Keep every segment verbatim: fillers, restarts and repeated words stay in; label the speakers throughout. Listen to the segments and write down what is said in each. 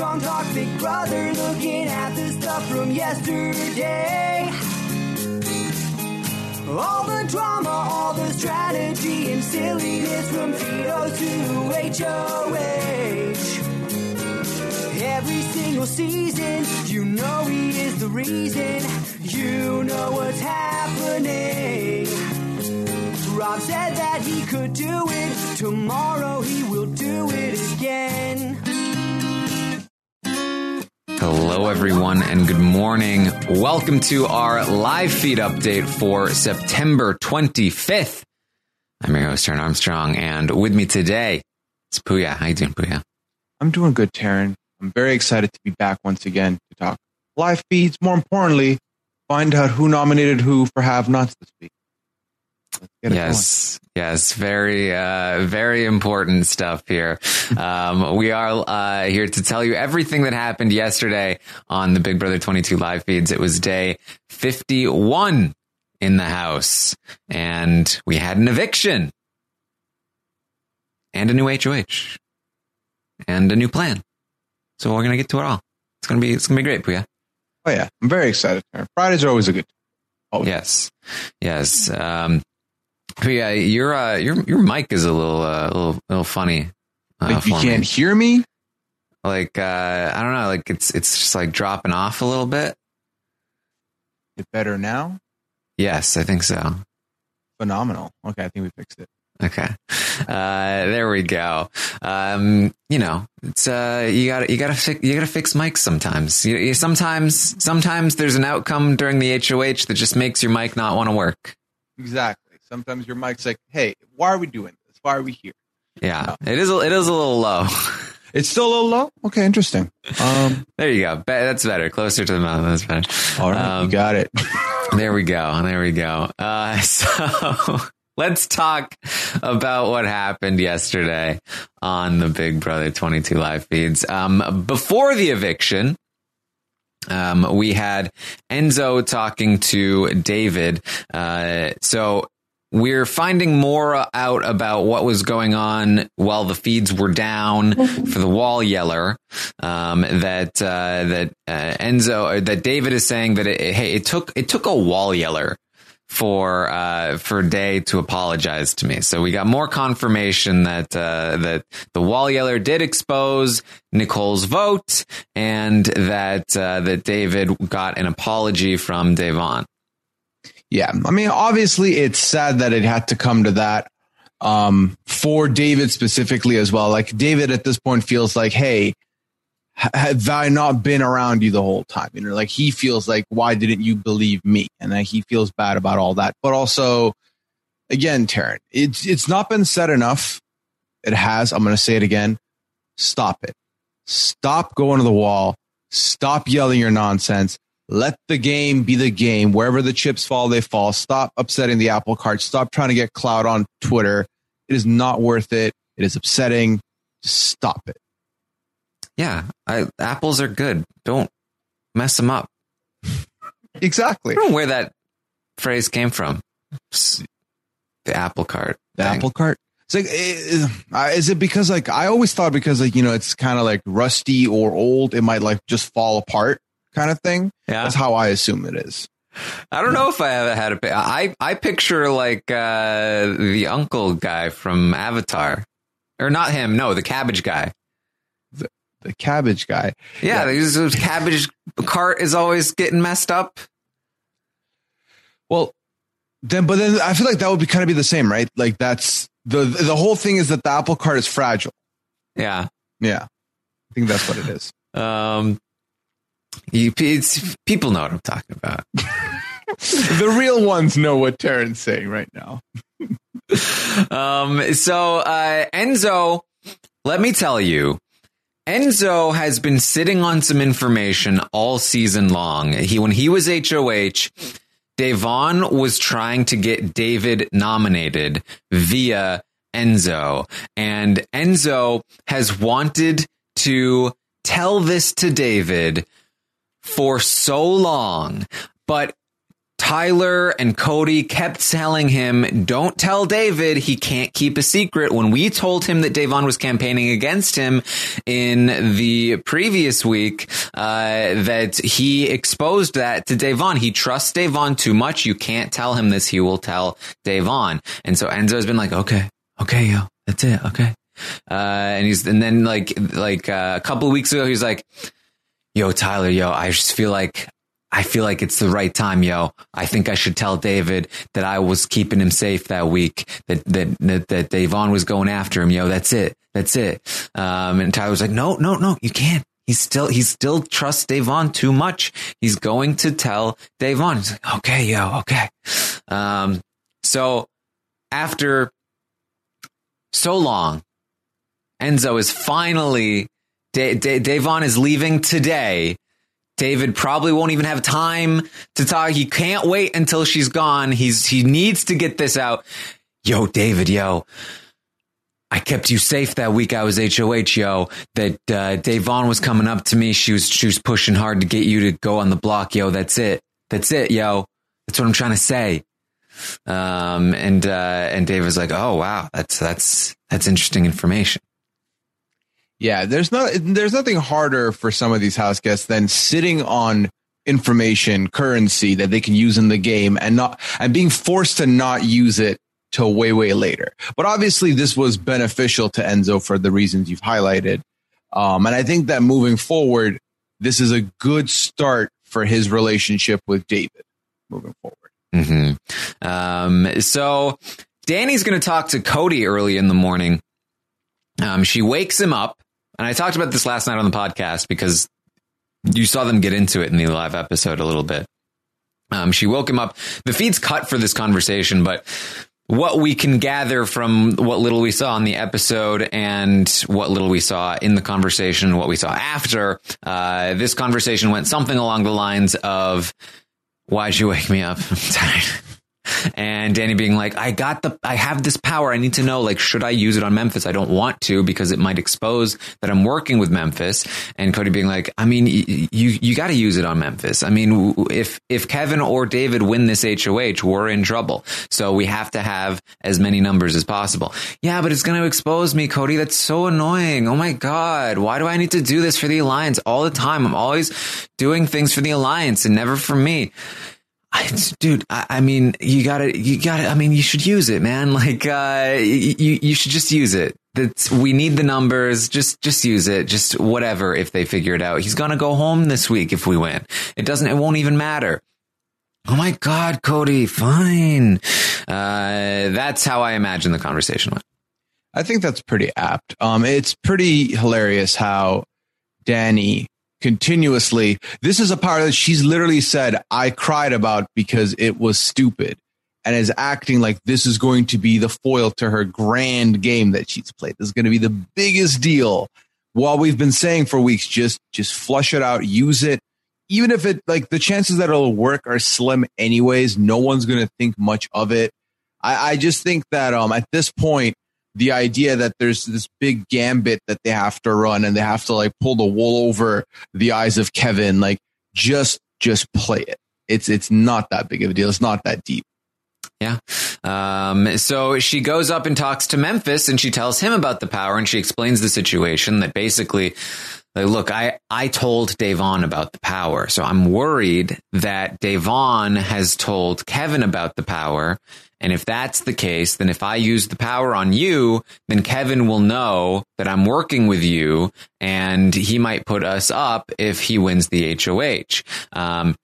Speaker 1: Armstrong talk, Big Brother, looking at the stuff from yesterday. All the drama, all the strategy and silliness from Tito to H O H. Every single season, you know he is the reason. You know what's happening. Rob said that he could do it. Tomorrow he will do it again.
Speaker 2: Hello, everyone, and good morning. Welcome to our live feed update for September twenty-fifth. I'm your host, Taryn Armstrong, and with me today is Puya. How you doing, Puya?
Speaker 3: I'm doing good, Taryn. I'm very excited to be back once again to talk live feeds. More importantly, find out who nominated who for have-nots this week.
Speaker 2: Yes, yes, very, uh, very important stuff here. Um, we are uh, here to tell you everything that happened yesterday on the Big Brother twenty-two live feeds. It was day fifty-one in the house, and we had an eviction, and a new H O H, and a new plan. So we're gonna get to it all. It's gonna be, it's gonna be great, Puya.
Speaker 3: Oh yeah, I'm very excited. Fridays are always a good time.
Speaker 2: Oh yes, yes. Um, Yeah, your uh, your your mic is a little uh, a little little funny. Uh,
Speaker 3: like you can't
Speaker 2: me.
Speaker 3: hear me.
Speaker 2: Like uh, I don't know. Like it's it's just like dropping off a little bit.
Speaker 3: It better now?
Speaker 2: Yes, I think so.
Speaker 3: Phenomenal. Okay, I think we fixed it.
Speaker 2: Okay, uh, there we go. Um, you know, it's uh, you got you got to fix you got to fix mics sometimes. You, you, sometimes sometimes there's an outcome during the H O H that just makes your mic not want to work.
Speaker 3: Exactly. Sometimes your mic's like, "Hey, why are we doing this? Why are we here?"
Speaker 2: Yeah, no. it is. It is a little low.
Speaker 3: It's still a little low. Okay, interesting. Um,
Speaker 2: there you go. That's better. Closer to the mouth. That's better.
Speaker 3: All right, um, you got it.
Speaker 2: There we go. There we go. Uh, so let's talk about what happened yesterday on the Big Brother twenty-two live feeds. Um, before the eviction, um, we had Enzo talking to David. Uh, so. We're finding more out about what was going on while the feeds were down for the wall yeller. Um, that uh, that uh, Enzo, that David is saying that it, hey, it took it took a wall yeller for uh, for Day to apologize to me. So we got more confirmation that uh, that the wall yeller did expose Nicole's vote, and that uh, that David got an apology from Devon.
Speaker 3: Yeah, I mean, obviously, it's sad that it had to come to that um, for David specifically as well. Like, David at this point feels like, hey, have I not been around you the whole time? You know, like he feels like, why didn't you believe me? And then he feels bad about all that. But also, again, Taryn, it's it's not been said enough. It has. I'm going to say it again. Stop it. Stop going to the wall. Stop yelling your nonsense. Let the game be the game. Wherever the chips fall, they fall. Stop upsetting the apple cart. Stop trying to get clout on Twitter. It is not worth it. It is upsetting. Just stop it.
Speaker 2: Yeah, I, apples are good. Don't mess them up.
Speaker 3: Exactly.
Speaker 2: I don't know where that phrase came from. The apple cart.
Speaker 3: The
Speaker 2: thing.
Speaker 3: apple cart. It's like, is, is it because like I always thought because like you know it's kind of like rusty or old, it might like just fall apart. Kind of thing.
Speaker 2: Yeah.
Speaker 3: That's how I assume it is.
Speaker 2: I don't know if I ever had a. I I picture like uh, the uncle guy from Avatar, or not him. No, the cabbage guy.
Speaker 3: The, the cabbage guy.
Speaker 2: Yeah, yeah. His, his cabbage cart is always getting messed up.
Speaker 3: Well, then, but then I feel like that would be kind of be the same, right? Like that's the the whole thing is that the apple cart is fragile.
Speaker 2: Yeah,
Speaker 3: yeah. I think that's what it is.
Speaker 2: Um. You, it's, people know what I'm talking about.
Speaker 3: The real ones know what Taryn's saying right now.
Speaker 2: um. So, uh, Enzo, let me tell you, Enzo has been sitting on some information all season long. He, when he was H O H, Devon was trying to get David nominated via Enzo, and Enzo has wanted to tell this to David for so long, but Tyler and Cody kept telling him, don't tell David. He can't keep a secret. When we told him that Da'Vonne was campaigning against him in the previous week, uh, that he exposed that to Da'Vonne. He trusts Da'Vonne too much. You can't tell him this. He will tell Da'Vonne. And so Enzo's been like, okay, okay, yo, that's it. Okay. Uh, and he's, and then like, like uh, a couple of weeks ago, he's like, yo, Tyler, yo, I just feel like, I feel like it's the right time, yo. I think I should tell David that I was keeping him safe that week, that that that, that Da'Vonne was going after him, yo. That's it. That's it. Um, and Tyler was like, no, no, no, you can't. He's still, he still trusts Da'Vonne too much. He's going to tell Da'Vonne. He's like, okay, yo, okay. Um, so after so long, Enzo is finally, Da- Da- Da'Vonne is leaving today. David probably won't even have time to talk. He can't wait until she's gone. He's, he needs to get this out. Yo, David, yo, I kept you safe that week I was H O H, yo, that, uh, Da'Vonne was coming up to me. She was, she was pushing hard to get you to go on the block. Yo, that's it. That's it, yo. That's what I'm trying to say. Um, and, uh, and Dave was like, oh, wow, that's, that's, that's interesting information.
Speaker 3: Yeah, there's no, there's nothing harder for some of these house guests than sitting on information, currency that they can use in the game and not, and being forced to not use it till way, way later. But obviously this was beneficial to Enzo for the reasons you've highlighted. Um, and I think that moving forward, this is a good start for his relationship with David moving forward.
Speaker 2: Mm-hmm. Um, so Danny's going to talk to Cody early in the morning. Um, she wakes him up. And I talked about this last night on the podcast because you saw them get into it in the live episode a little bit. Um, she woke him up. The feed's cut for this conversation, but what we can gather from what little we saw in the episode and what little we saw in the conversation, what we saw after, uh, this conversation went something along the lines of, why'd you wake me up? I'm tired. And Danny being like, I got the, I have this power. I need to know, like, should I use it on Memphis? I don't want to because it might expose that I'm working with Memphis. And Cody being like, I mean, y- you, you got to use it on Memphis. I mean, if, if Kevin or David win this H O H, we're in trouble. So we have to have as many numbers as possible. Yeah, but it's going to expose me, Cody. That's so annoying. Oh my God. Why do I need to do this for the Alliance all the time? I'm always doing things for the Alliance and never for me. I, dude, I, I mean, you gotta, you gotta, I mean, you should use it, man. Like, uh, you, you should just use it. That's, we need the numbers. Just, just use it. Just whatever. If they figure it out, he's going to go home this week. If we win, it doesn't, it won't even matter. Oh my God, Cody, fine. Uh, that's how I imagine the conversation went.
Speaker 3: I think that's pretty apt. Um, it's pretty hilarious how Danny continuously, this is a part that she's literally said, I cried about because it was stupid, and is acting like this is going to be the foil to her grand game that she's played. This is going to be the biggest deal. While we've been saying for weeks, just, just flush it out, use it. Even if it, like, the chances that it'll work are slim anyways, no one's going to think much of it. I, I just think that, um, at this point, the idea that there's this big gambit that they have to run and they have to, like, pull the wool over the eyes of Kevin, like, just, just play it. It's, it's not that big of a deal. It's not that deep.
Speaker 2: Yeah. Um, so she goes up and talks to Memphis and she tells him about the power, and she explains the situation that basically, like, look, I, I told Da'Vonne about the power. So I'm worried that Da'Vonne has told Kevin about the power. And if that's the case, then if I use the power on you, then Kevin will know that I'm working with you, and he might put us up if he wins the H O H. Um,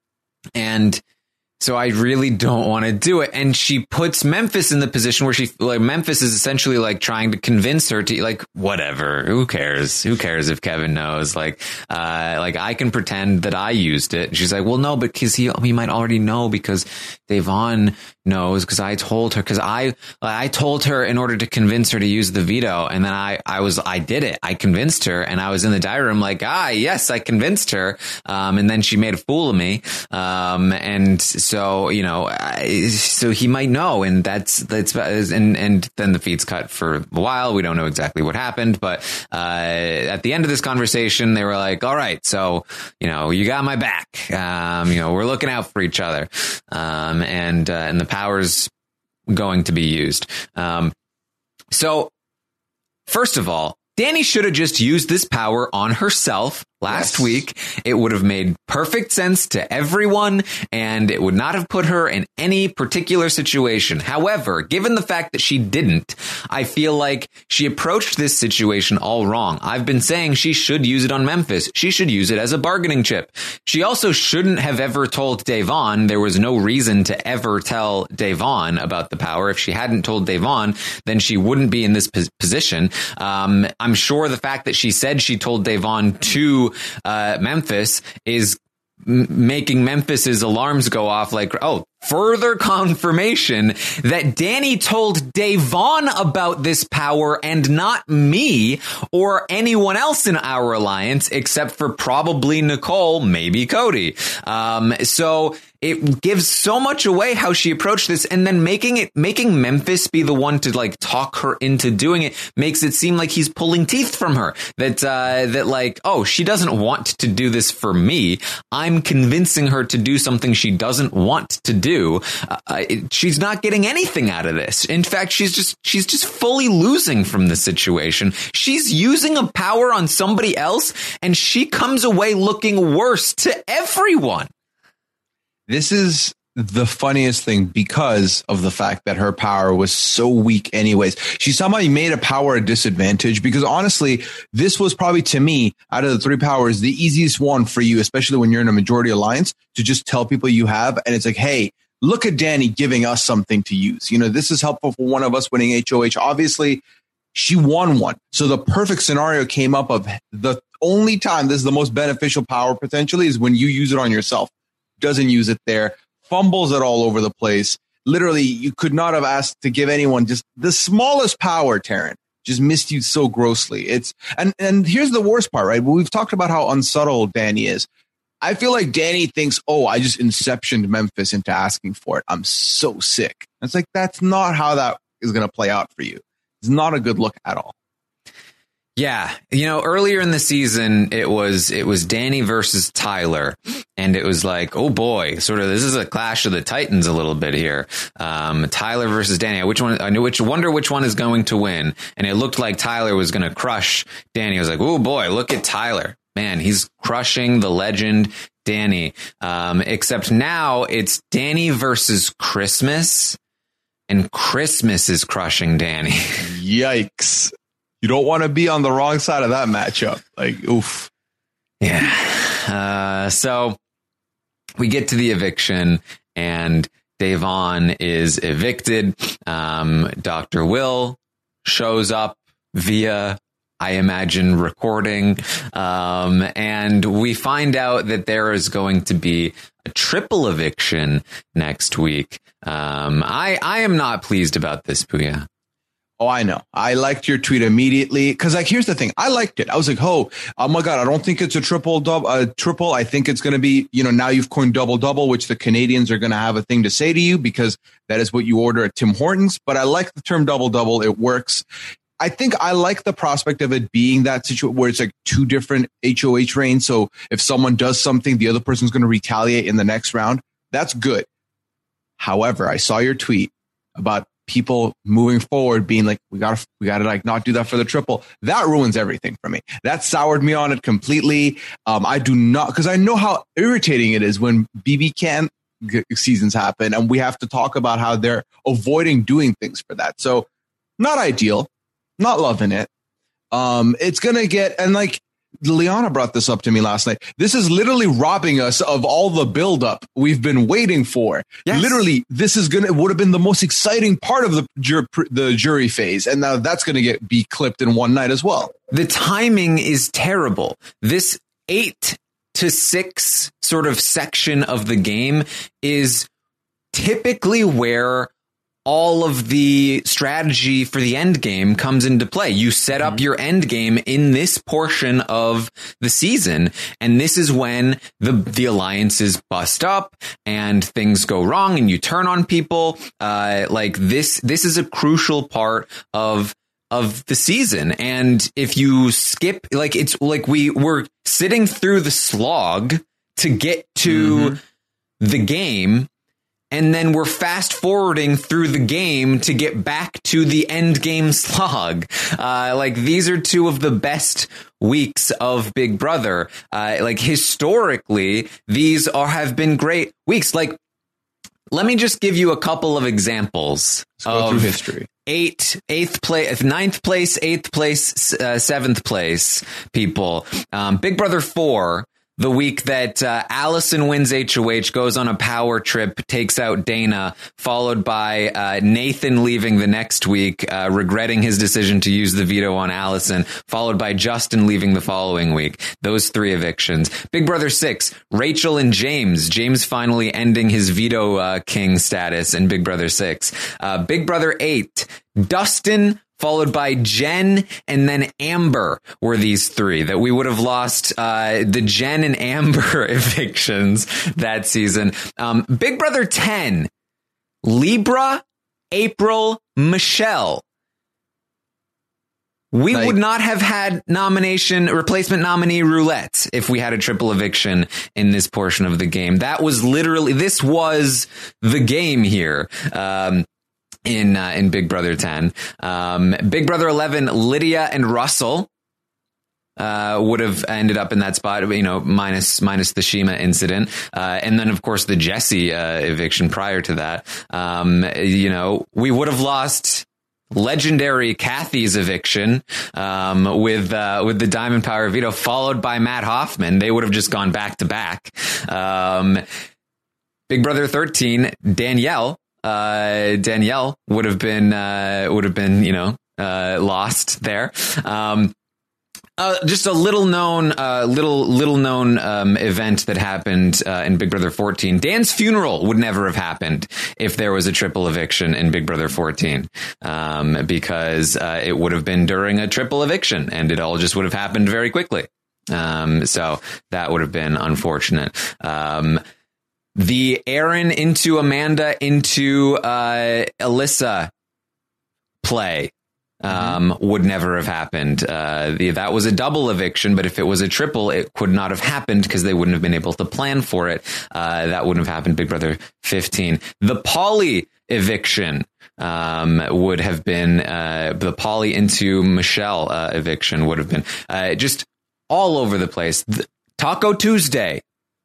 Speaker 2: and so I really don't want to do it. And she puts Memphis in the position where she, like, Memphis is essentially like trying to convince her to, like, whatever, who cares? Who cares if Kevin knows? Like, uh, like I can pretend that I used it. And she's like, well, no, but cause he, he might already know because Da'Vonne knows, because I told her, because I, I told her in order to convince her to use the veto. And then I, I was, I did it. I convinced her, and I was in the diary room like, ah, yes, I convinced her. Um, and then she made a fool of me. Um, and so, you know, I, so he might know. And that's that's and and then the feed's cut for a while. We don't know exactly what happened. But uh, at the end of this conversation, they were like, all right, so, you know, you got my back. Um, you know, we're looking out for each other. Um, and uh, and the power's going to be used. Um, so, first of all, Dani should have just used this power on herself last yes. week. It would have made perfect sense to everyone, and it would not have put her in any particular situation. However, given the fact that she didn't, I feel like she approached this situation all wrong. I've been saying she should use it on Memphis. She should use it as a bargaining chip. She also shouldn't have ever told Da'Vonne. There was no reason to ever tell Da'Vonne about the power. If she hadn't told Da'Vonne, then she wouldn't be in this position. Um, I'm sure the fact that she said she told Da'Vonne to uh, Memphis is m- making Memphis's alarms go off like, oh, further confirmation that Dani told Da'Vonne about this power and not me or anyone else in our alliance, except for probably Nicole, maybe Cody. Um, so it gives so much away how she approached this, and then making it, making Memphis be the one to like talk her into doing it makes it seem like he's pulling teeth from her. That, uh, that like, oh, she doesn't want to do this for me. I'm convincing her to do something she doesn't want to do. Uh, it, she's not getting anything out of this. In fact, she's just, she's just fully losing from the situation. She's using a power on somebody else, and she comes away looking worse to everyone.
Speaker 3: This is the funniest thing because of the fact that her power was so weak anyways. She somehow made a power a disadvantage because honestly, this was probably to me out of the three powers, the easiest one for you, especially when you're in a majority alliance, to just tell people you have. And it's like, hey, look at Dani giving us something to use. You know, this is helpful for one of us winning H O H. Obviously, she won one. So the perfect scenario came up of the only time this is the most beneficial power potentially is when you use it on yourself. Doesn't use it there, fumbles it all over the place. Literally, you could not have asked to give anyone just the smallest power, Taryn. Just missed you so grossly. It's and and here's the worst part, right? We've talked about how unsubtle Dani is. I feel like Dani thinks, oh, I just inceptioned Memphis into asking for it. I'm so sick. It's like, that's not how that is going to play out for you. It's not a good look at all.
Speaker 2: Yeah. You know, earlier in the season, it was it was Dani versus Tyler. And it was like, oh, boy, sort of this is a clash of the Titans a little bit here. Um, Tyler versus Dani. Which one? I knew which wonder which one is going to win. And it looked like Tyler was going to crush Dani. I was like, oh, boy, look at Tyler. Man, he's crushing the legend Dani. Um, except now it's Dani versus Christmas. And Christmas is crushing Dani.
Speaker 3: Yikes. You don't want to be on the wrong side of that matchup. Like, oof.
Speaker 2: Yeah. Uh, so we get to the eviction and Da'Vonne is evicted. Um, Doctor Will shows up via, I imagine, recording. Um, and we find out that there is going to be a triple eviction next week. Um, I, I am not pleased about this, Puya.
Speaker 3: Oh, I know. I liked your tweet immediately because, like, here's the thing. I liked it. I was like, oh, oh my God, I don't think it's a triple double. Uh, triple. I think it's going to be, you know, now you've coined double double, which the Canadians are going to have a thing to say to you because that is what you order at Tim Hortons. But I like the term double double. It works. I think I like the prospect of it being that situation where it's like two different H O H reigns. So if someone does something, the other person's going to retaliate in the next round. That's good. However, I saw your tweet about people moving forward being like, we gotta, we gotta like not do that for the triple. That ruins everything for me. That soured me on it completely. Um, I do not, because I know how irritating it is when B B Can seasons happen and we have to talk about how they're avoiding doing things for that. So not ideal, not loving it. Um, it's gonna get, and like Liana brought this up to me last night. This is literally robbing us of all the buildup we've been waiting for. Yes. Literally, this is gonna would have been the most exciting part of the jur- the jury phase, and now that's gonna get be clipped in one night as well.
Speaker 2: The timing is terrible. This eight to six sort of section of the game is typically where all of the strategy for the end game comes into play. You set up your end game in this portion of the season, and this is when the the alliances bust up and things go wrong, and you turn on people. Uh, like this, this is a crucial part of of the season. And if you skip, like it's like we were sitting through the slog to get to mm-hmm. the game. And then we're fast forwarding through the game to get back to the end game slog. Uh, like these are two of the best weeks of Big Brother. Uh, like historically, these are have been great weeks. Like, let me just give you a couple of examples
Speaker 3: of through history.
Speaker 2: Eight, eighth place, ninth place, eighth place, uh, seventh place people. Um, Big Brother four. The week that uh, Allison wins H O H, goes on a power trip, takes out Dana, followed by uh, Nathan leaving the next week, uh, regretting his decision to use the veto on Allison, followed by Justin leaving the following week. Those three evictions. Big Brother six, Rachel and James. James finally ending his veto uh, king status in Big Brother six. Uh, Big Brother eight, Dustin, followed by Jen, and then Amber were these three that we would have lost uh, the Jen and Amber evictions that season. Um, Big Brother ten, Libra, April, Michelle. We like, would not have had nomination, replacement nominee roulette if we had a triple eviction in this portion of the game. That was literally, this was the game here. Um, In uh, in Big Brother ten, um, Big Brother eleven, Lydia and Russell uh, would have ended up in that spot, you know, minus minus the Shima incident, uh, and then of course the Jesse uh, eviction prior to that. Um, you know, we would have lost legendary Kathy's eviction um, with uh, with the Diamond Power veto, followed by Matt Hoffman. They would have just gone back to back. Um, Big Brother thirteen, Danielle. Uh, Danielle would have been, uh, would have been, you know, uh, lost there. Um, uh, just a little known, uh, little, little known, um, event that happened, uh, in Big Brother fourteen. Dan's funeral would never have happened if there was a triple eviction in Big Brother fourteen. Um, because, uh, it would have been during a triple eviction and it all just would have happened very quickly. Um, so that would have been unfortunate. Um, The Aaron into Amanda into uh, Alyssa play um, mm-hmm. would never have happened. Uh, the, that was a double eviction, but if it was a triple, it could not have happened because they wouldn't have been able to plan for it. Uh, that wouldn't have happened. Big Brother fifteen. The Polly eviction um, would have been uh, the Polly into Michelle uh, eviction would have been uh, just all over the place. The, Taco Tuesday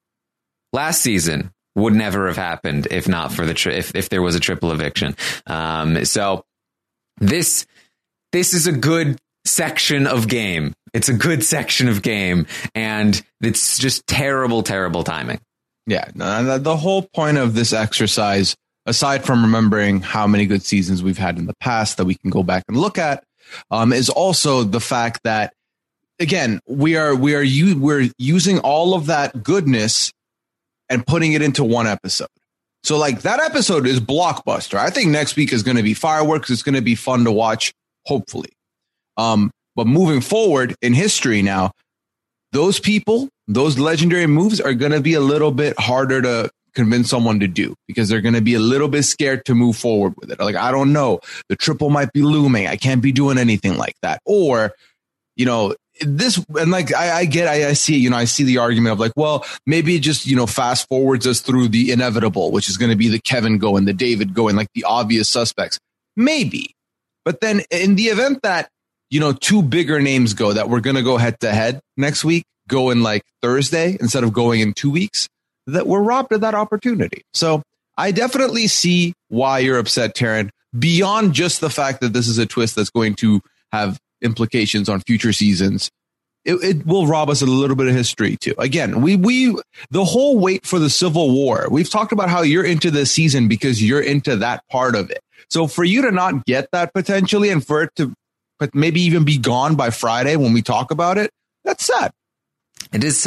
Speaker 2: last season would never have happened if not for the tri- if if there was a triple eviction. Um, so this this is a good section of game. It's a good section of game, and it's just terrible, terrible timing.
Speaker 3: Yeah, no, the whole point of this exercise, aside from remembering how many good seasons we've had in the past that we can go back and look at, um, is also the fact that again we are we are u- we're using all of that goodness and putting it into one episode. So like that episode is blockbuster. I think next week is going to be fireworks. It's going to be fun to watch, hopefully. Um, but moving forward in history now, those people, those legendary moves are going to be a little bit harder to convince someone to do because they're going to be a little bit scared to move forward with it. Like, I don't know, the triple might be looming. I can't be doing anything like that. Or, you know, this, and like, I, I get, I, I see, you know, I see the argument of like, well, maybe it just, you know, fast forwards us through the inevitable, which is going to be the Kevin go and the David go and like the obvious suspects. Maybe. But then in the event that, you know, two bigger names go that we're going to go head to head next week, go in like Thursday instead of going in two weeks, that we're robbed of that opportunity. So I definitely see why you're upset, Taryn, beyond just the fact that this is a twist that's going to have implications on future seasons. It, it will rob us of a little bit of history too. Again, we we the whole wait for the Civil War. We've talked about how you're into this season because you're into that part of it. So for you to not get that potentially, and for it to but maybe even be gone by Friday when we talk about it, that's sad.
Speaker 2: It is sad.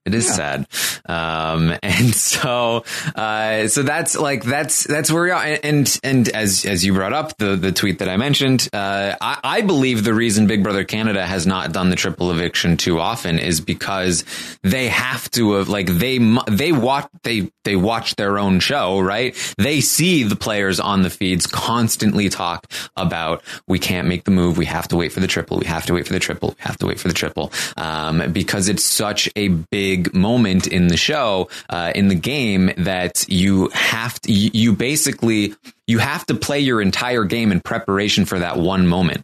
Speaker 2: It is
Speaker 3: Yeah.
Speaker 2: sad. Um, and so, uh, so that's like, that's, that's where we are. And, and as, as you brought up the, the tweet that I mentioned, uh, I, I believe the reason Big Brother Canada has not done the triple eviction too often is because they have to have, like, they, they watch, they, they watch their own show, right? They see the players on the feeds constantly talk about, we can't make the move. We have to wait for the triple. We have to wait for the triple. We have to wait for the triple. Um, because it's such a big moment in the show, uh, in the game, that you have to, you, you basically, you have to play your entire game in preparation for that one moment,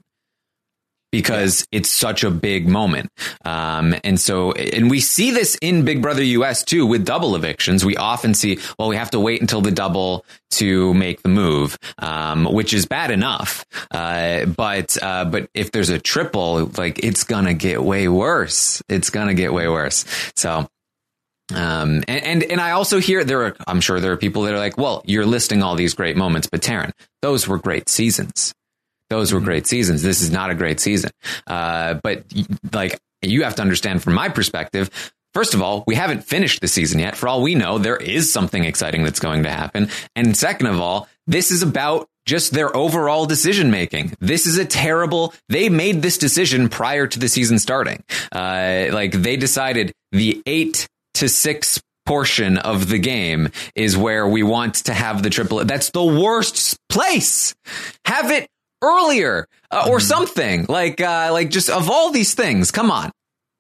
Speaker 2: because it's such a big moment. Um, and so, and we see this in Big Brother U S too, with double evictions. We often see, well, we have to wait until the double to make the move, um, which is bad enough. Uh, but, uh, but if there's a triple, like, it's gonna get way worse. It's gonna get way worse. So, um, and, and, and I also hear there are, I'm sure there are people that are like, well, you're listing all these great moments, but Taryn, those were great seasons. Those were great seasons. This is not a great season. Uh, but like, you have to understand from my perspective, first of all, we haven't finished the season yet. For all we know, there is something exciting that's going to happen. And second of all, this is about just their overall decision making. This is a terrible, they made this decision prior to the season starting. Uh, like, they decided the eight to six portion of the game is where we want to have the triple. That's the worst place. Have it earlier, uh, or something like, uh, like just of all these things. Come on.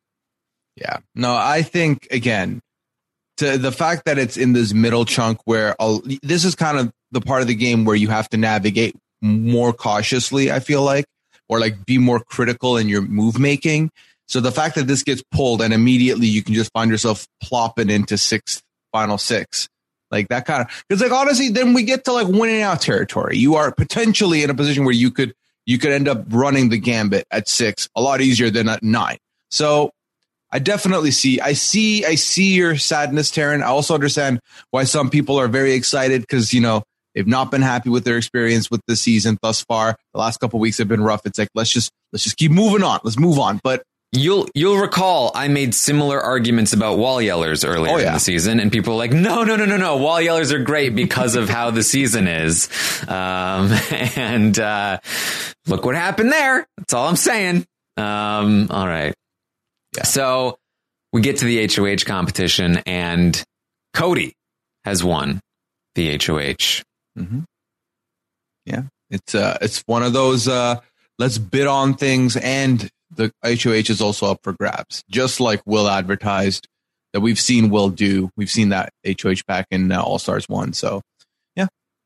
Speaker 3: Yeah, no, I think, again, to the fact that it's in this middle chunk where I'll, this is kind of the part of the game where you have to navigate more cautiously, I feel like, or like be more critical in your move making. So the fact that this gets pulled and immediately you can just find yourself plopping into sixth, final six, like that kind of, because like, honestly, then we get to like winning out territory. You are potentially in a position where you could, you could end up running the gambit at six a lot easier than at nine. So I definitely see, I see, I see your sadness, Taryn. I also understand why some people are very excited because, you know, they've not been happy with their experience with the season thus far. The last couple of weeks have been rough. It's like, let's just, let's just keep moving on. Let's move on. But
Speaker 2: You'll you'll recall I made similar arguments about wall yellers earlier
Speaker 3: Oh, yeah.
Speaker 2: in the season, and people were like, no, no, no, no, no. Wall yellers are great because of how the season is. Um, and uh, look what happened there. That's all I'm saying. Um, all right.
Speaker 3: Yeah.
Speaker 2: So we get to the H O H competition, and Cody has won the H O H.
Speaker 3: Mm-hmm. Yeah, it's uh, it's one of those uh, let's bid on things, and the H O H is also up for grabs, just like Will advertised that we've seen Will do. We've seen that H O H back in uh, All Stars one. So, yeah.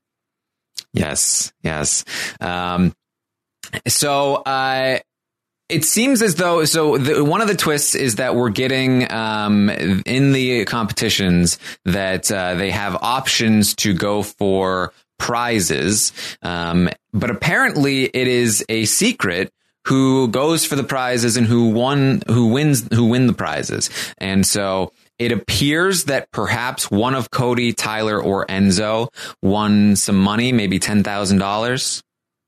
Speaker 2: Yes, yes. Um, so uh, it seems as though, so the, one of the twists is that we're getting um, in the competitions that uh, they have options to go for prizes. Um, but apparently it is a secret who goes for the prizes and who won, who wins, who win the prizes. And so it appears that perhaps one of Cody, Tyler, or Enzo won some money, maybe ten thousand dollars.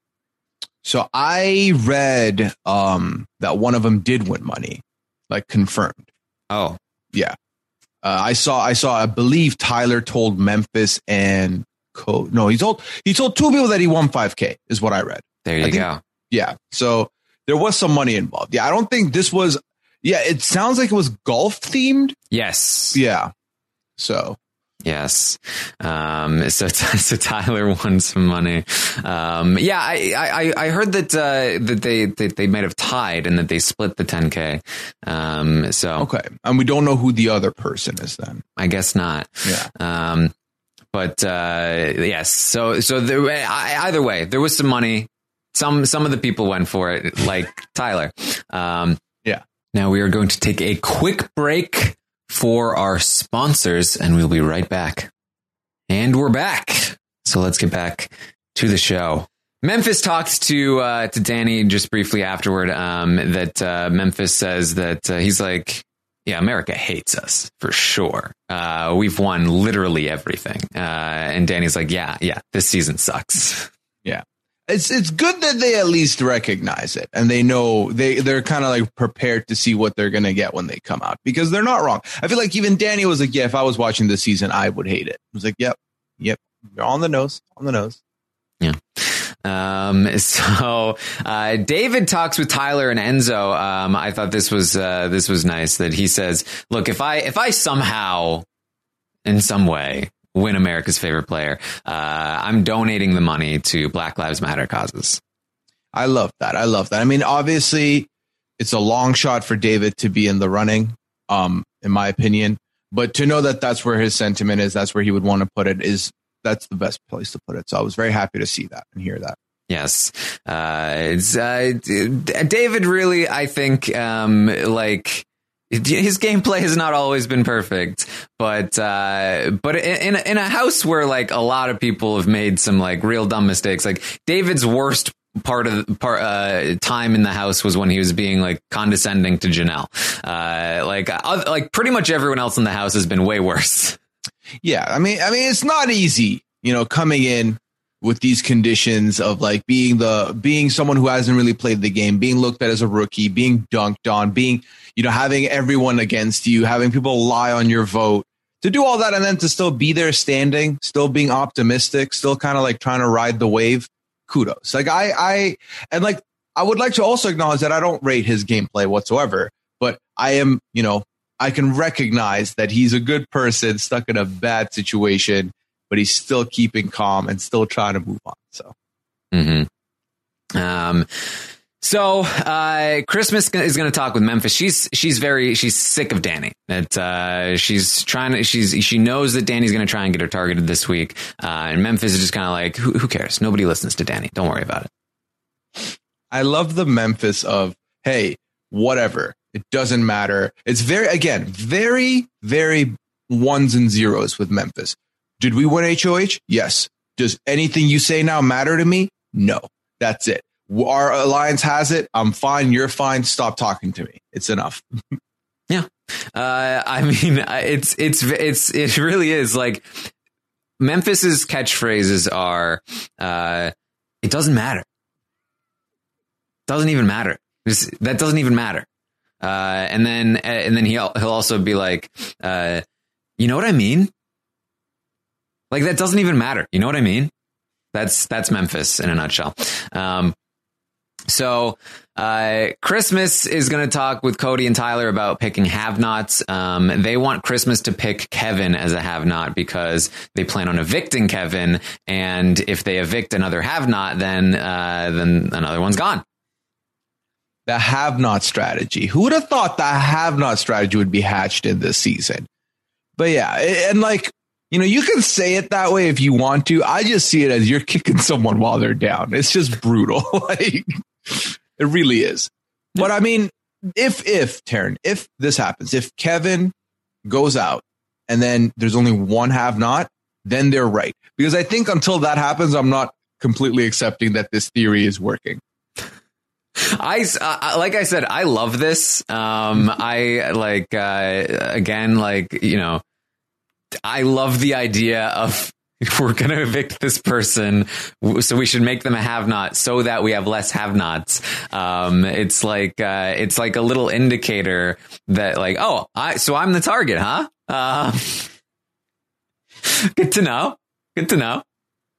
Speaker 3: So I read um, that one of them did win money, like confirmed.
Speaker 2: Oh,
Speaker 3: yeah. Uh, I saw, I saw, I believe Tyler told Memphis and Co. No, he told, he told two people that he won five K is what I read.
Speaker 2: there you
Speaker 3: I think-
Speaker 2: go.
Speaker 3: Yeah. So there was some money involved. Yeah. I don't think this was, yeah, it sounds like it was golf themed.
Speaker 2: Yes.
Speaker 3: Yeah. So,
Speaker 2: Yes. Um, so, so Tyler won some money. Um, yeah, I, I, I heard that, uh, that they, they, they might have tied and that they split the ten K. Um, so
Speaker 3: okay. And we don't know who the other person is then.
Speaker 2: I guess not.
Speaker 3: Yeah.
Speaker 2: Um, but, uh, yes. So, so there, I, either way, there was some money. Some, some of the people went for it, like Tyler. Um,
Speaker 3: yeah.
Speaker 2: Now we are going to take a quick break for our sponsors, and we'll be right back. And we're back. So let's get back to the show. Memphis talked to uh, to Danny just briefly afterward. Um, that uh, Memphis says that uh, he's like, yeah, America hates us for sure. Uh, we've won literally everything. Uh, and Danny's like, yeah, yeah, this season sucks.
Speaker 3: Yeah. it's it's good that they at least recognize it and they know they they're kind of like prepared to see what they're gonna get when they come out, because they're not wrong. I feel like even Danny was like, yeah, if I was watching this season, I would hate it. I was like, yep, yep, you're on the nose, on the nose.
Speaker 2: Yeah. Um, so, uh, David talks with Tyler and Enzo. Um, I thought this was, uh, this was nice that he says, look, if I, if I somehow in some way win America's favorite player, uh, I'm donating the money to Black Lives Matter causes.
Speaker 3: I love that. I love that. I mean, obviously it's a long shot for David to be in the running, um, in my opinion, but to know that that's where his sentiment is, that's where he would want to put it, is that's the best place to put it. So I was very happy to see that and hear that.
Speaker 2: Yes. Uh, it's, uh, David really, I think, um, like his gameplay has not always been perfect, but, uh, but in, in a house where like a lot of people have made some like real dumb mistakes, like David's worst part of the part, uh, time in the house was when he was being like condescending to Janelle. Uh, like, uh, like pretty much everyone else in the house has been way worse.
Speaker 3: Yeah, I mean, I mean, it's not easy, you know, coming in with these conditions of like being the being someone who hasn't really played the game, being looked at as a rookie, being dunked on, being, you know, having everyone against you, having people lie on your vote, to do all that and then to still be there standing, still being optimistic, still kind of like trying to ride the wave. Kudos. Like I, I, and like I would like to also acknowledge that I don't rate his gameplay whatsoever, but I am, you know, I can recognize that he's a good person stuck in a bad situation, but he's still keeping calm and still trying to move on. So,
Speaker 2: mm-hmm. um, so uh, Christmas is going to talk with Memphis. She's she's very she's sick of Danny. That uh, she's trying to she's she knows that Danny's going to try and get her targeted this week. Uh, and Memphis is just kind of like, who, who cares? Nobody listens to Danny. Don't worry about it.
Speaker 3: I love the Memphis of, hey, whatever. It doesn't matter. It's very, again, very, very ones and zeros with Memphis. Did we win H O H? Yes. Does anything you say now matter to me? No. That's it. Our alliance has it. I'm fine. You're fine. Stop talking to me. It's enough.
Speaker 2: Yeah. Uh, I mean, it's, it's, it's, it really is like Memphis's catchphrases are, uh, it doesn't matter. Doesn't even matter. This, that doesn't even matter. Uh, and then, and then he'll, he'll also be like, uh, you know what I mean? Like, that doesn't even matter. You know what I mean? That's, that's Memphis in a nutshell. Um, so, uh, Christmas is going to talk with Cody and Tyler about picking have-nots. Um, they want Christmas to pick Kevin as a have-not because they plan on evicting Kevin. And if they evict another have-not, then, uh, then another one's gone.
Speaker 3: The have-not strategy. Who would have thought the have-not strategy would be hatched in this season? But yeah, and like, you know, you can say it that way if you want to. I just see it as you're kicking someone while they're down. It's just brutal. Like, it really is. But I mean, if, if, Taryn, if this happens, if Kevin goes out and then there's only one have-not, then they're right. Because I think until that happens, I'm not completely accepting that this theory is working.
Speaker 2: I, uh, like I said, I love this. Um, I like, uh, again, like, you know, I love the idea of we're going to evict this person, so we should make them a have-not so that we have less have-nots. Um, it's like, uh, it's like a little indicator that like, oh, I, so I'm the target, huh? Uh, good to know. Good to know.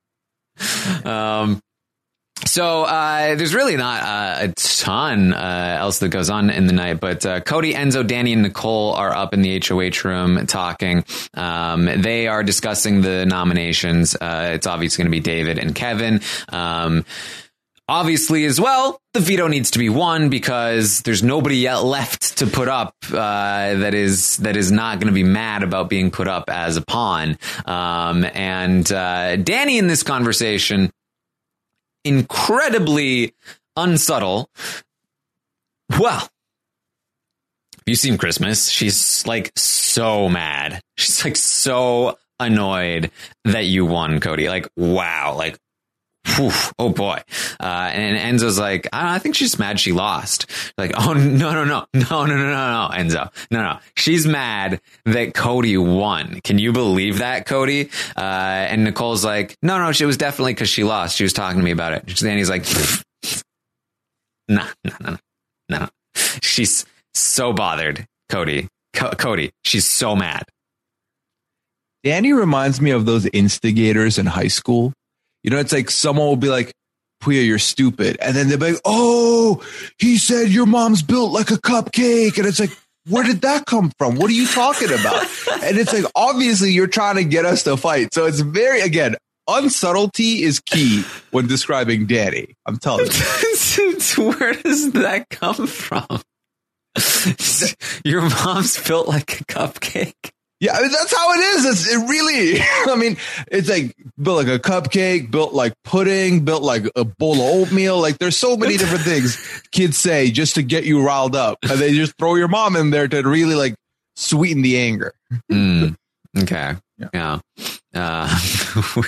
Speaker 2: Um, So uh, there's really not uh, a ton uh, else that goes on in the night, but uh, Cody, Enzo, Danny, and Nicole are up in the H O H room talking. Um, they are discussing the nominations. Uh, it's obviously going to be David and Kevin. Um, obviously, as well, the veto needs to be won because there's nobody yet left to put up uh, that is that is not going to be mad about being put up as a pawn. Um, and uh, Danny in this conversation, incredibly unsubtle. Well, you've seen Christmas. She's like so mad. She's like so annoyed that you won, Cody. Like, wow. Like, whew, oh boy. Uh, and Enzo's like, I, don't know, I think she's mad she lost. Like, oh, no, no, no, no, no, no, no, no, Enzo. No, no. She's mad that Cody won. Can you believe that, Cody? Uh, and Nicole's like, no, no, it was definitely because she lost. She was talking to me about it. And he's like, no, no, no, no, no. She's so bothered, Cody. Co- Cody, she's so mad.
Speaker 3: Danny reminds me of those instigators in high school. You know, it's like someone will be like, Puya, you're stupid. And then they'll be like, oh, he said your mom's built like a cupcake. And it's like, where did that come from? What are you talking about? And it's like, obviously, you're trying to get us to fight. So it's very, again, unsubtlety is key when describing Danny. I'm telling you.
Speaker 2: Where does that come from? Your mom's built like a cupcake.
Speaker 3: Yeah, I mean, that's how it is. It's, it really, I mean, it's like built like a cupcake, built like pudding, built like a bowl of oatmeal. Like there's so many different things kids say just to get you riled up. And they just throw your mom in there to really like sweeten the anger.
Speaker 2: Mm, okay. Yeah. yeah. Uh,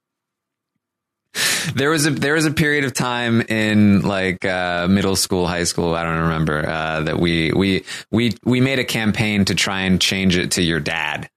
Speaker 2: There was a there was a period of time in like uh, middle school, high school. I don't remember uh, that we we we we made a campaign to try and change it to your dad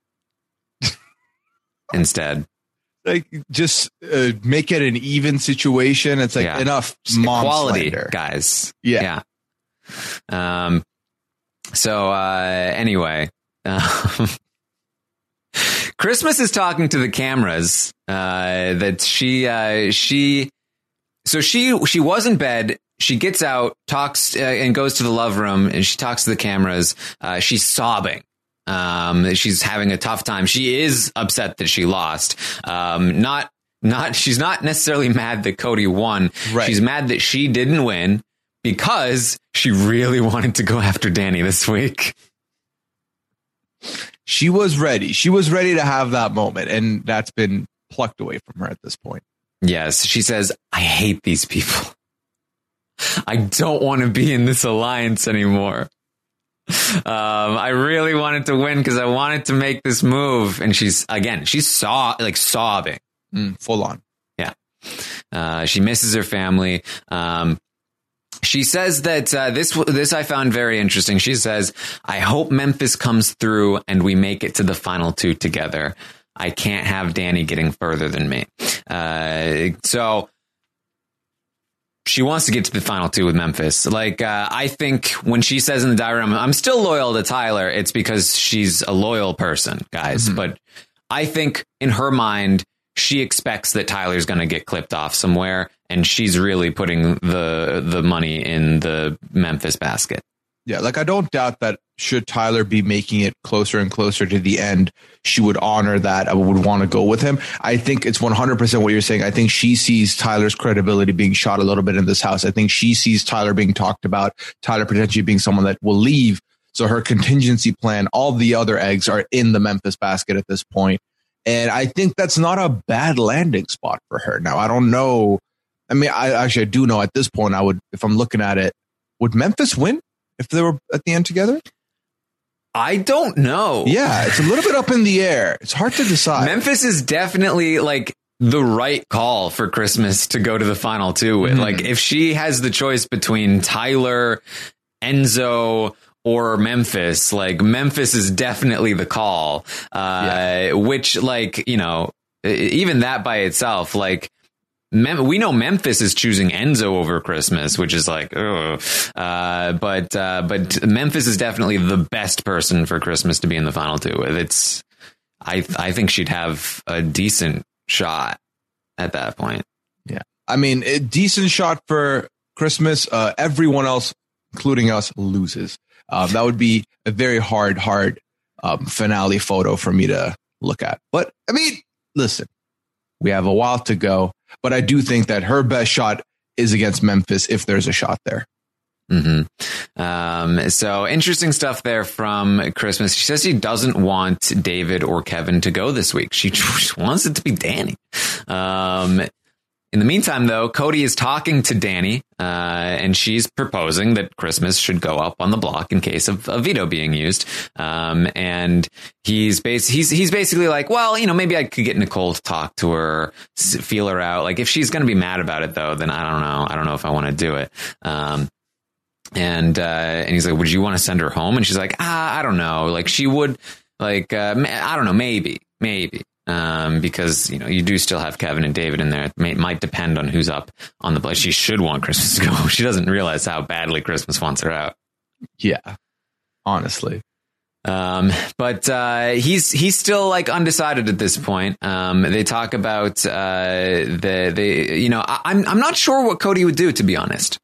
Speaker 2: instead.
Speaker 3: Like just uh, make it an even situation. It's like
Speaker 2: yeah.
Speaker 3: enough mom
Speaker 2: equality,
Speaker 3: slander.
Speaker 2: guys.
Speaker 3: Yeah.
Speaker 2: yeah. Um. So uh, anyway. Um, Christmas is talking to the cameras uh, that she uh, she so she she was in bed. She gets out, talks uh, and goes to the love room, and she talks to the cameras. Uh, she's sobbing. Um, she's having a tough time. She is upset that she lost. Um, not not she's not necessarily mad that Cody won.
Speaker 3: Right.
Speaker 2: She's mad that she didn't win because she really wanted to go after Danny this week.
Speaker 3: She was ready. She was ready to have that moment, and that's been plucked away from her at this point.
Speaker 2: Yes, she says, I hate these people. I don't want to be in this alliance anymore. Um, I really wanted to win because I wanted to make this move. And she's, again, she's saw like sobbing.
Speaker 3: Mm, full on.
Speaker 2: Yeah. Uh, she misses her family. Um, She says that uh, this this I found very interesting. She says, I hope Memphis comes through and we make it to the final two together. I can't have Danny getting further than me. Uh, so she wants to get to the final two with Memphis. Like, uh, I think when she says in the diary, I'm, I'm still loyal to Tyler, it's because she's a loyal person, guys. Mm-hmm. But I think in her mind, she expects that Tyler's going to get clipped off somewhere, and she's really putting the the money in the Memphis basket.
Speaker 3: Yeah, like I don't doubt that should Tyler be making it closer and closer to the end, she would honor that. I would want to go with him. I think it's one hundred percent what you're saying. I think she sees Tyler's credibility being shot a little bit in this house. I think she sees Tyler being talked about, Tyler potentially being someone that will leave. So her contingency plan, all the other eggs are in the Memphis basket at this point. And I think that's not a bad landing spot for her. Now, I don't know. I mean, I actually I do know at this point, I would, if I'm looking at it, would Memphis win if they were at the end together?
Speaker 2: I don't know.
Speaker 3: Yeah, it's a little bit up in the air. It's hard to decide.
Speaker 2: Memphis is definitely like the right call for Christmas to go to the final two with. Mm-hmm. Like if she has the choice between Tyler, Enzo, or Memphis, like Memphis is definitely the call, uh, yeah. which like, you know, even that by itself, like Mem- we know Memphis is choosing Enzo over Christmas, which is like, ugh. Uh, but, uh, but Memphis is definitely the best person for Christmas to be in the final two with. It's, I, I think she'd have a decent shot at that point.
Speaker 3: Yeah. I mean, a decent shot for Christmas. Uh, everyone else, including us, loses. Um, that would be a very hard, hard um, finale photo for me to look at. But I mean, listen, we have a while to go, but I do think that her best shot is against Memphis if there's a shot there.
Speaker 2: Mm-hmm. Um, so interesting stuff there from Christmas. She says she doesn't want David or Kevin to go this week. She just wants it to be Danny. Um, In the meantime, though, Cody is talking to Danny, uh, and she's proposing that Christmas should go up on the block in case of a veto being used. Um, and he's bas- he's he's basically like, well, you know, maybe I could get Nicole to talk to her, feel her out. Like, if she's going to be mad about it, though, then I don't know. I don't know if I want to do it. Um, and uh, and he's like, would you want to send her home? And she's like, ah, I don't know. Like, she would, like, uh, I don't know, maybe, maybe. Um, because, you know, you do still have Kevin and David in there. It may, might depend on who's up on the play. She should want Christmas to go. She doesn't realize how badly Christmas wants her out.
Speaker 3: Yeah, honestly.
Speaker 2: Um, but uh, he's he's still like undecided at this point. Um, they talk about uh, the they you know I, I'm I'm not sure what Cody would do, to be honest.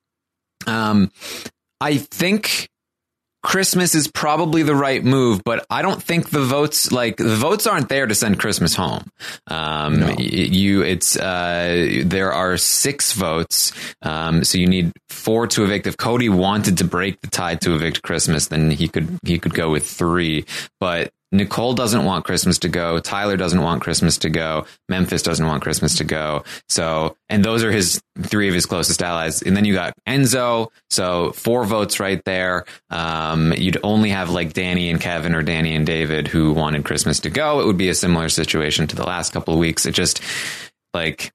Speaker 2: Um, I think Christmas is probably the right move, but I don't think the votes, like the votes aren't there to send Christmas home. Um, no. you, it's, uh, there are six votes. Um, so you need four to evict. If Cody wanted to break the tie to evict Christmas, then he could, he could go with three, but Nicole doesn't want Christmas to go. Tyler doesn't want Christmas to go. Memphis doesn't want Christmas to go. So, and those are his three of his closest allies. And then you got Enzo. So four votes right there. Um, you'd only have like Danny and Kevin or Danny and David who wanted Christmas to go. It would be a similar situation to the last couple of weeks. It just like,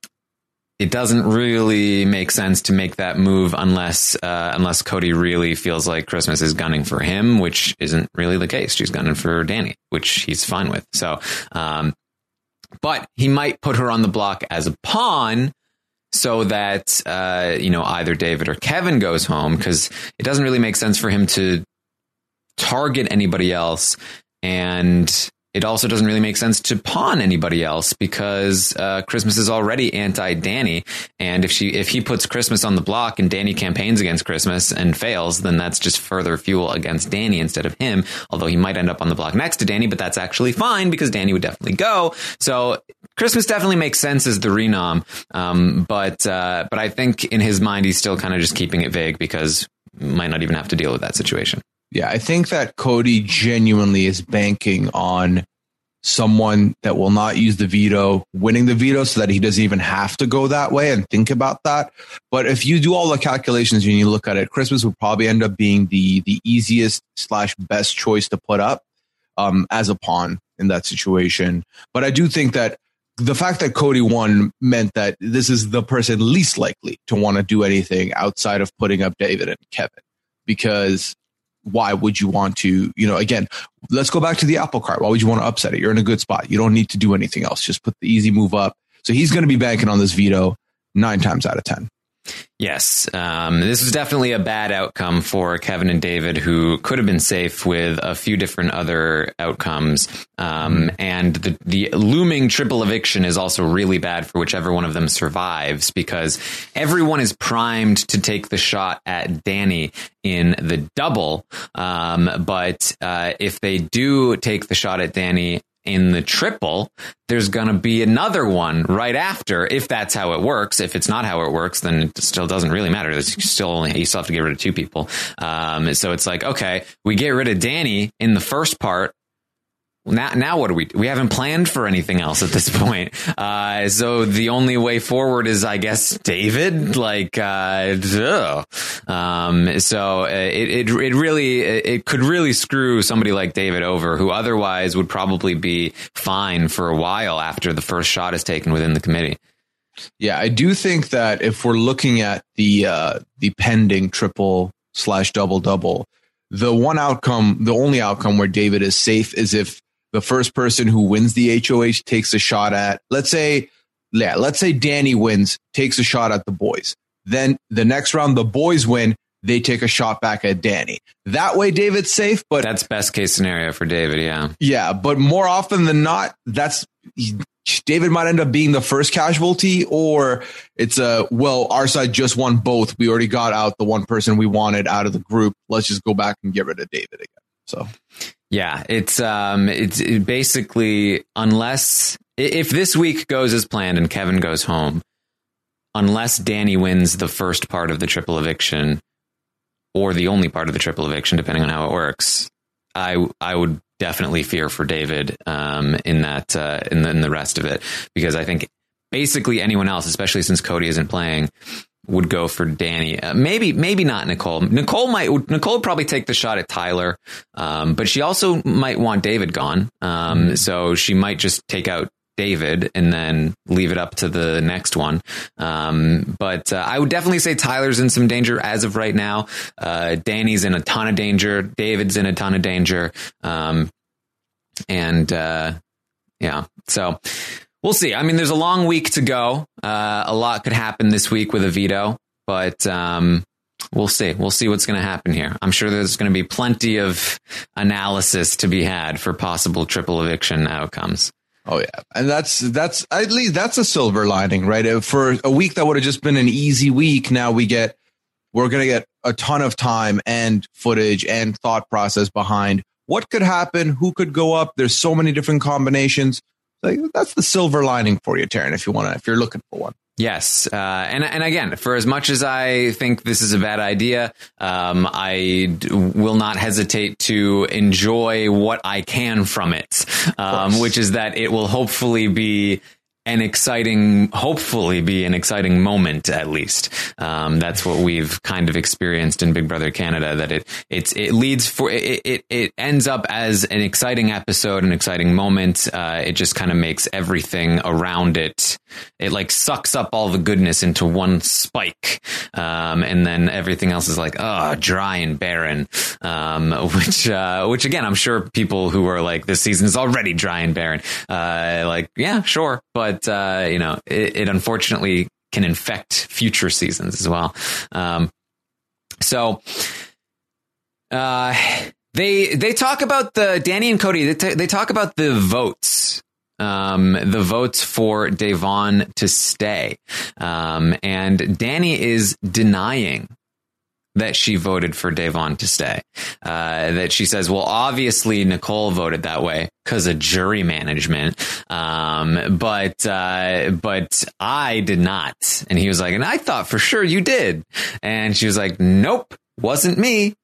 Speaker 2: it doesn't really make sense to make that move unless uh, unless Cody really feels like Christmas is gunning for him, which isn't really the case. She's gunning for Danny, which he's fine with. So, um, but he might put her on the block as a pawn so that, uh, you know, either David or Kevin goes home, because it doesn't really make sense for him to target anybody else. And it also doesn't really make sense to pawn anybody else because uh, Christmas is already anti-Danny. And if she if he puts Christmas on the block and Danny campaigns against Christmas and fails, then that's just further fuel against Danny instead of him. Although he might end up on the block next to Danny, but that's actually fine because Danny would definitely go. So Christmas definitely makes sense as the renom. Um, but uh, but I think in his mind, he's still kind of just keeping it vague because he might not even have to deal with that situation.
Speaker 3: Yeah, I think that Cody genuinely is banking on someone that will not use the veto, winning the veto so that he doesn't even have to go that way and think about that. But if you do all the calculations and you look at it, Christmas would probably end up being the the easiest slash best choice to put up um, as a pawn in that situation. But I do think that the fact that Cody won meant that this is the person least likely to want to do anything outside of putting up David and Kevin, because why would you want to, you know, again, let's go back to the apple cart. Why would you want to upset it? You're in a good spot. You don't need to do anything else. Just put the easy move up. So he's going to be banking on this veto nine times out of ten.
Speaker 2: Yes, um, this was definitely a bad outcome for Kevin and David, who could have been safe with a few different other outcomes. Um, mm. And the, the looming triple eviction is also really bad for whichever one of them survives, because everyone is primed to take the shot at Danny in the double. Um, but uh, if they do take the shot at Danny in the triple, there's going to be another one right after, if that's how it works. If it's not how it works, then it still doesn't really matter. There's still only, you still have to get rid of two people. Um, so it's like, okay, we get rid of Danny in the first part. Now, now what do we do? We haven't planned for anything else at this point. Uh, so the only way forward is, I guess, David. Like, uh, ugh. um, so it, it, it really, it could really screw somebody like David over, who otherwise would probably be fine for a while after the first shot is taken within the committee.
Speaker 3: Yeah, I do think that if we're looking at the, uh, the pending triple slash double double, the one outcome, the only outcome where David is safe is if the first person who wins the H O H takes a shot at, let's say, yeah, let's say Danny wins, takes a shot at the boys. Then the next round, the boys win, they take a shot back at Danny. That way, David's safe. But
Speaker 2: that's best case scenario for David. Yeah.
Speaker 3: Yeah. But more often than not, that's David might end up being the first casualty, or it's a, well, our side just won both. We already got out the one person we wanted out of the group. Let's just go back and get rid of David again. So.
Speaker 2: Yeah, it's um, it's it basically, unless if this week goes as planned and Kevin goes home, unless Danny wins the first part of the triple eviction or the only part of the triple eviction, depending on how it works, I I would definitely fear for David um, in that uh, in, the, in the rest of it, because I think basically anyone else, especially since Cody isn't playing, would go for Danny. Uh, maybe, maybe not Nicole. Nicole might, Nicole would probably take the shot at Tyler. Um, but she also might want David gone. Um, mm-hmm. So she might just take out David and then leave it up to the next one. Um, but uh, I would definitely say Tyler's in some danger as of right now. Uh, Danny's in a ton of danger. David's in a ton of danger. Um, and, uh, yeah, so we'll see. I mean, there's a long week to go. Uh, a lot could happen this week with a veto, but um, we'll see. We'll see what's going to happen here. I'm sure there's going to be plenty of analysis to be had for possible triple eviction outcomes.
Speaker 3: Oh, yeah. And that's that's at least that's a silver lining, right? For a week that would have just been an easy week. Now we get we're going to get a ton of time and footage and thought process behind what could happen, who could go up. There's so many different combinations. Like, that's the silver lining for you, Taryn, if you want to, if you're looking for one.
Speaker 2: Yes. Uh, and, and again, for as much as I think this is a bad idea, um, I d- will not hesitate to enjoy what I can from it, um, which is that it will hopefully be an exciting, hopefully be an exciting moment, at least. Um, that's what we've kind of experienced in Big Brother Canada, that it, it's, it leads for, it, it, it ends up as an exciting episode, an exciting moment. Uh, it just kind of makes everything around it. It like sucks up all the goodness into one spike. Um, and then everything else is like, oh, dry and barren. Um, which, uh, which again, I'm sure people who are like, this season is already dry and barren. Uh, like, yeah, sure. But, But, uh, you know, it, it unfortunately can infect future seasons as well. Um, so uh, they they talk about the Danny and Cody. They, t- they talk about the votes, um, the votes for Da'Vonne to stay. Um, and Danny is denying that she voted for Da'Vonne to stay. Uh, that she says, well, obviously Nicole voted that way because of jury management. Um, but, uh, but I did not. And he was like, and I thought for sure you did. And she was like, nope, wasn't me.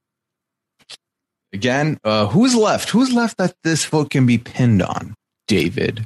Speaker 3: Again, uh, who's left? Who's left that this vote can be pinned on? David.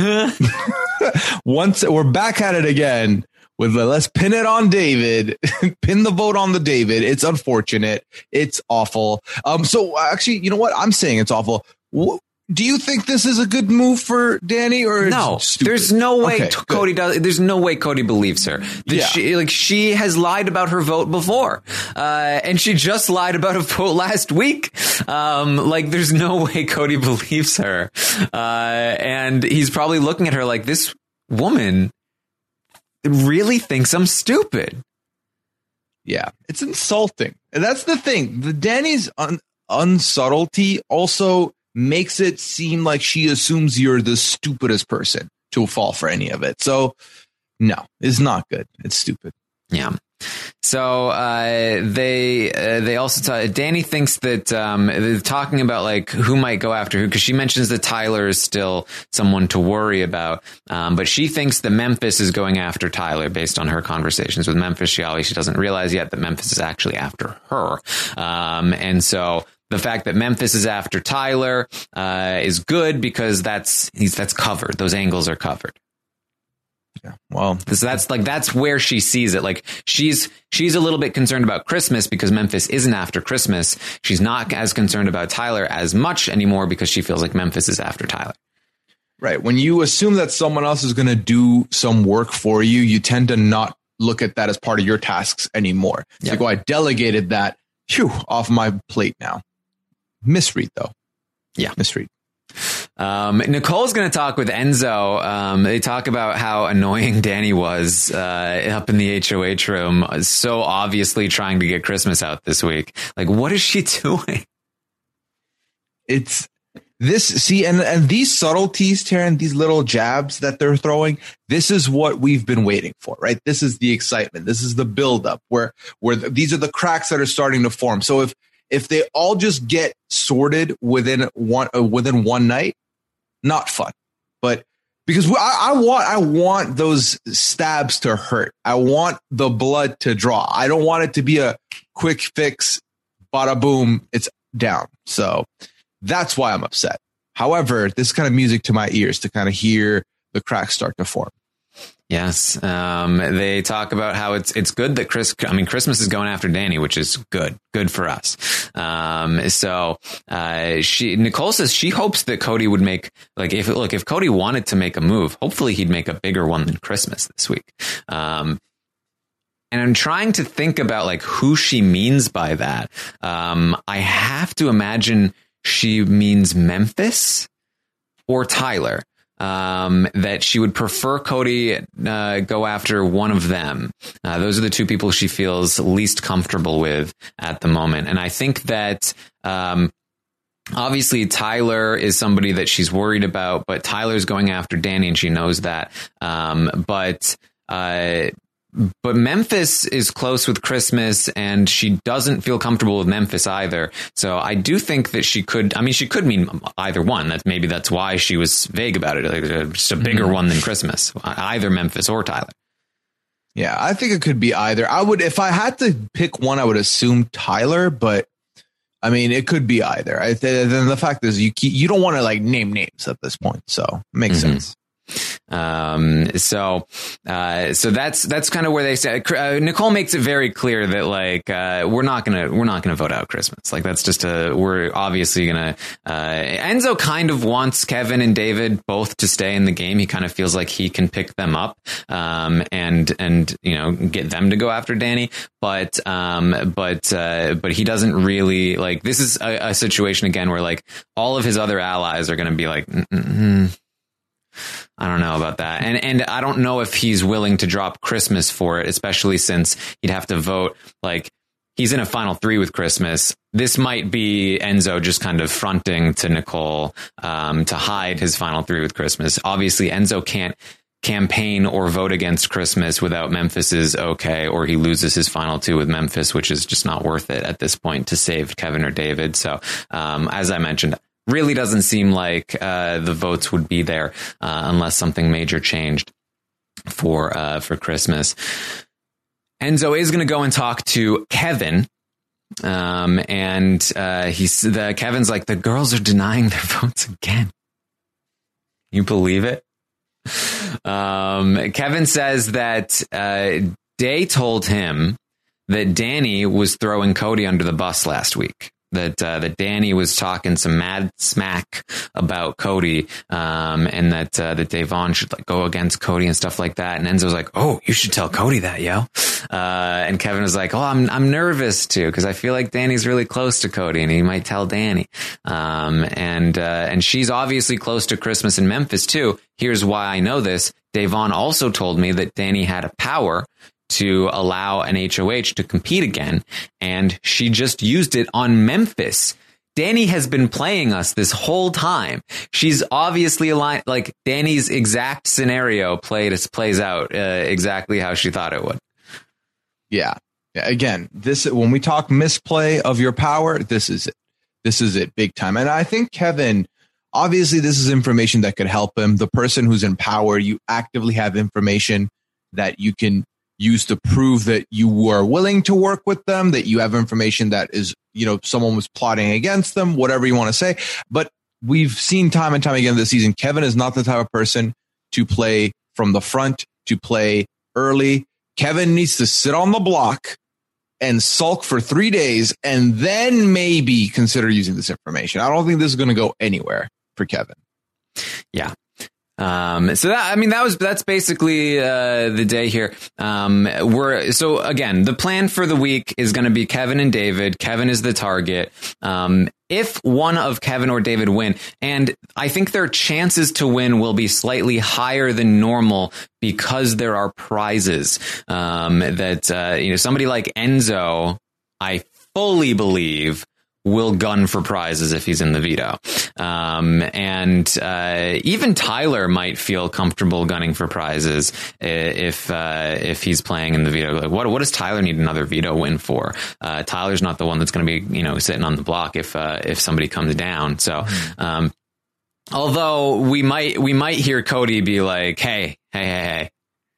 Speaker 3: Once we're back at it again. With the, let's pin it on David, pin the vote on the David. It's unfortunate. It's awful. Um, so actually, you know what? I'm saying it's awful. W- Do you think this is a good move for Danny, or
Speaker 2: no? There's no way
Speaker 3: okay,
Speaker 2: t- Cody does. There's no way Cody believes her. That
Speaker 3: yeah.
Speaker 2: she, like she has lied about her vote before, uh, and she just lied about a vote last week. Um, like there's no way Cody believes her, uh, and he's probably looking at her like, this woman really thinks I'm stupid.
Speaker 3: Yeah, it's insulting. And that's the thing. The Danny's un- unsubtlety also makes it seem like she assumes you're the stupidest person to fall for any of it. So, no, it's not good. It's stupid.
Speaker 2: Yeah. So uh, they uh, they also t- Danny thinks that um, they're talking about like who might go after who, because she mentions that Tyler is still someone to worry about. Um, but she thinks that Memphis is going after Tyler based on her conversations with Memphis. She obviously doesn't realize yet that Memphis is actually after her. Um, and so the fact that Memphis is after Tyler uh, is good because that's he's that's covered. Those angles are covered.
Speaker 3: Yeah, well,
Speaker 2: so that's like that's where she sees it. Like she's she's a little bit concerned about Christmas because Memphis isn't after Christmas. She's not as concerned about Tyler as much anymore because she feels like Memphis is after Tyler.
Speaker 3: Right. When you assume that someone else is going to do some work for you, you tend to not look at that as part of your tasks anymore. It's yep. like, oh, I delegated that phew, off my plate now. Misread, though.
Speaker 2: Yeah.
Speaker 3: Misread.
Speaker 2: Um, Nicole's going to talk with Enzo. Um, they talk about how annoying Danny was uh, up in the H O H room, so obviously trying to get Christmas out this week. Like, what is she doing?
Speaker 3: It's this. See, and, and these subtleties, Taryn, these little jabs that they're throwing, this is what we've been waiting for, right? This is the excitement. This is the buildup where, where the, these are the cracks that are starting to form. So if, if they all just get sorted within one, uh, within one night, not fun, but because I, I want, I want those stabs to hurt. I want the blood to draw. I don't want it to be a quick fix, bada boom, it's down. So that's why I'm upset. However, this kind of music to my ears to kind of hear the cracks start to form.
Speaker 2: Yes. Um, they talk about how it's it's good that Chris, I mean, Christmas is going after Danny, which is good, good for us. Um, so uh, she Nicole says she hopes that Cody would make, like, if look, if Cody wanted to make a move, hopefully he'd make a bigger one than Christmas this week. Um, and I'm trying to think about like who she means by that. Um, I have to imagine she means Memphis or Tyler. Um, that she would prefer Cody uh, go after one of them. Uh, those are the two people she feels least comfortable with at the moment. And I think that um, obviously Tyler is somebody that she's worried about, but Tyler's going after Danny and she knows that. Um, but uh, But Memphis is close with Christmas and she doesn't feel comfortable with Memphis either. So I do think that she could, I mean, she could mean either one. That's maybe that's why she was vague about it. Like, just a bigger mm-hmm. one than Christmas, either Memphis or Tyler.
Speaker 3: Yeah, I think it could be either. I would, if I had to pick one, I would assume Tyler, but I mean, it could be either. I th- then the fact is you keep, you don't want to like name names at this point. So it makes mm-hmm. sense.
Speaker 2: Um, so, uh, so that's, that's kind of where they say, uh, Nicole makes it very clear that like, uh, we're not going to, we're not going to vote out Christmas. Like that's just a, we're obviously going to, uh, Enzo kind of wants Kevin and David both to stay in the game. He kind of feels like he can pick them up, um, and, and, you know, get them to go after Danny. But, um, but, uh, but he doesn't really like, this is a, a situation again where like all of his other allies are going to be like, mm-mm. I don't know about that. And and I don't know if he's willing to drop Christmas for it, especially since he'd have to vote. Like he's in a final three with Christmas. This might be Enzo just kind of fronting to Nicole um, to hide his final three with Christmas. Obviously, Enzo can't campaign or vote against Christmas without Memphis's okay, or he loses his final two with Memphis, which is just not worth it at this point to save Kevin or David. So um, as I mentioned, really doesn't seem like uh, the votes would be there uh, unless something major changed for uh, for Christmas. Enzo is going to go and talk to Kevin, um, and uh, he's the Kevin's like, the girls are denying their votes again. You believe it? Um, Kevin says that uh, Day told him that Danny was throwing Cody under the bus last week. That uh, that Danny was talking some mad smack about Cody, um, and that uh, that Davon should like go against Cody and stuff like that. And Enzo was like, "Oh, you should tell Cody that, yo." Uh, and Kevin was like, "Oh, I'm I'm nervous too because I feel like Danny's really close to Cody, and he might tell Danny." Um, and uh, and she's obviously close to Christmas in Memphis too. Here's why I know this: Davon also told me that Danny had a power to allow an H O H to compete again, and she just used it on Memphis. Danny has been playing us this whole time. She's obviously aligned, like Danny's exact scenario played plays out uh, exactly how she thought it would.
Speaker 3: Yeah. yeah. Again, this when we talk misplay of your power, this is it. This is it, big time. And I think Kevin, obviously, this is information that could help him. The person who's in power, you actively have information that you can use to prove that you were willing to work with them, that you have information that is, you know, someone was plotting against them, whatever you want to say. But we've seen time and time again this season, Kevin is not the type of person to play from the front, to play early. Kevin needs to sit on the block and sulk for three days and then maybe consider using this information. I don't think this is going to go anywhere for Kevin.
Speaker 2: Yeah. Um, so that, I mean, that was, that's basically, uh, the day here. Um, we're, so again, the plan for the week is going to be Kevin and David. Kevin is the target. Um, if one of Kevin or David win, and I think their chances to win will be slightly higher than normal because there are prizes, um, that, uh, you know, somebody like Enzo, I fully believe will gun for prizes if he's in the veto. Um, and, uh, even Tyler might feel comfortable gunning for prizes if, uh, if he's playing in the veto. Like, what, what does Tyler need another veto win for? Uh, Tyler's not the one that's going to be, you know, sitting on the block if, uh, if somebody comes down. So, um, although we might, we might hear Cody be like, Hey, hey, hey, hey,